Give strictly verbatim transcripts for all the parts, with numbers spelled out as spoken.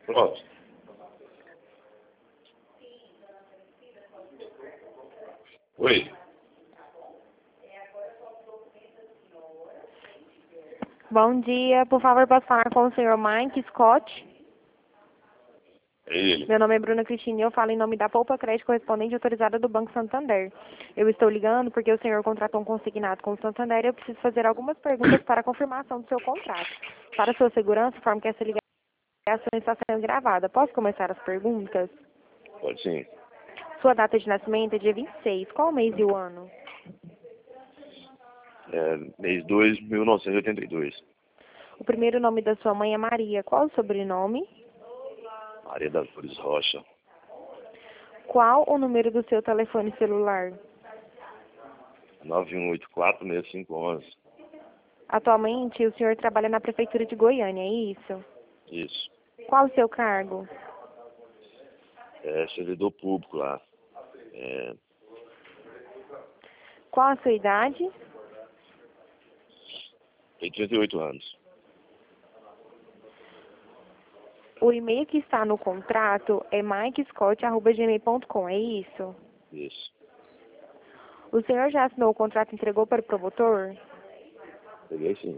Pronto. Oi. Bom dia, por favor, posso falar com o senhor Mike Scott? É ele. Meu nome é Bruna Cristina e eu falo em nome da Poupa Crédito correspondente autorizada do Banco Santander. Eu estou ligando porque o senhor contratou um consignado com o Santander e eu preciso fazer algumas perguntas para a confirmação do seu contrato. Para sua segurança, informo que essa ligação está sendo gravada. Posso começar as perguntas? Pode sim. Sua data de nascimento é dia vinte e seis. Qual o mês e o ano? É, mês dois, mil novecentos e oitenta e dois. O primeiro nome da sua mãe é Maria. Qual o sobrenome? Maria das Flores Rocha. Qual o número do seu telefone celular? nove um oito quatro, seis cinco um um. Atualmente, o senhor trabalha na Prefeitura de Goiânia, é isso? Isso. Qual o seu cargo? É servidor público lá. É, Qual a sua idade? tem trinta e oito anos. O e-mail que está no contrato é mike scott arroba gmail ponto com, é isso? Isso. O senhor já assinou o contrato e entregou para o promotor? Peguei sim.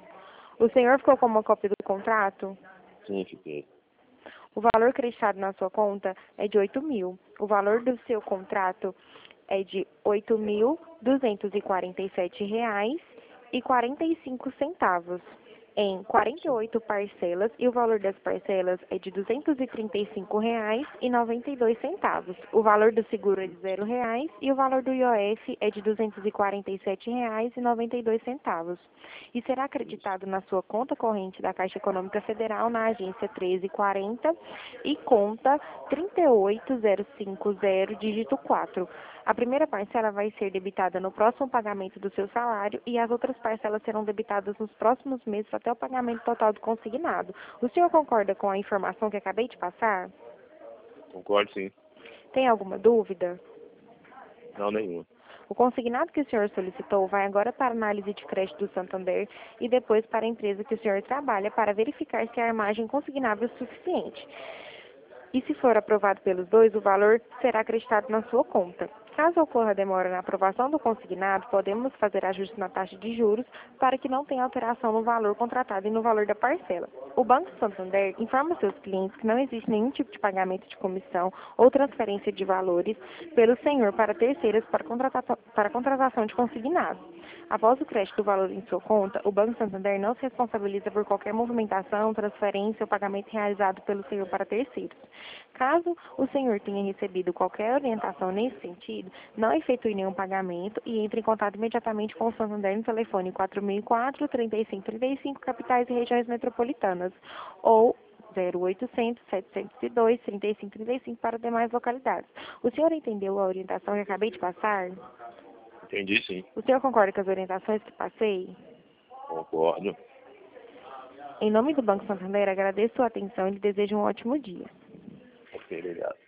O senhor ficou com uma cópia do contrato? Sim, fiquei. O valor creditado na sua conta é de oito mil. O valor do seu contrato é de oito mil duzentos e quarenta e sete reais e quarenta e cinco centavos em quarenta e oito parcelas e o valor das parcelas é de duzentos e trinta e cinco reais e noventa e dois centavos. O valor do seguro é de zero reais e o valor do I O F é de duzentos e quarenta e sete reais e noventa e dois centavos. E será acreditado na sua conta corrente da Caixa Econômica Federal na agência treze quarenta e conta trinta e oito zero cinco zero, dígito quatro. A primeira parcela vai ser debitada no próximo pagamento do seu salário e as outras parcelas serão debitadas nos próximos meses até o pagamento total do consignado. O senhor concorda com a informação que acabei de passar? Concordo sim. Tem alguma dúvida? Não, nenhuma. O consignado que o senhor solicitou vai agora para a análise de crédito do Santander e depois para a empresa que o senhor trabalha para verificar se a margem consignável é suficiente. E se for aprovado pelos dois, o valor será acreditado na sua conta. Caso ocorra demora na aprovação do consignado, podemos fazer ajuste na taxa de juros para que não tenha alteração no valor contratado e no valor da parcela. O Banco Santander informa seus clientes que não existe nenhum tipo de pagamento de comissão ou transferência de valores pelo senhor para terceiros para contratação, para contratação de consignado. Após o crédito do valor em sua conta, o Banco Santander não se responsabiliza por qualquer movimentação, transferência ou pagamento realizado pelo senhor para terceiros. Caso o senhor tenha recebido qualquer orientação nesse sentido, não efetue nenhum pagamento e entre em contato imediatamente com o Santander no telefone quatro mil e quatro, trinta e cinco trinta e cinco, capitais e regiões metropolitanas, ou zero oitocentos, setecentos e dois, trinta e cinco trinta e cinco para demais localidades. O senhor entendeu a orientação que acabei de passar? Entendi sim. O senhor concorda com as orientações que passei? Concordo. Em nome do Banco Santander, agradeço a atenção e lhe desejo um ótimo dia. Ok, obrigado.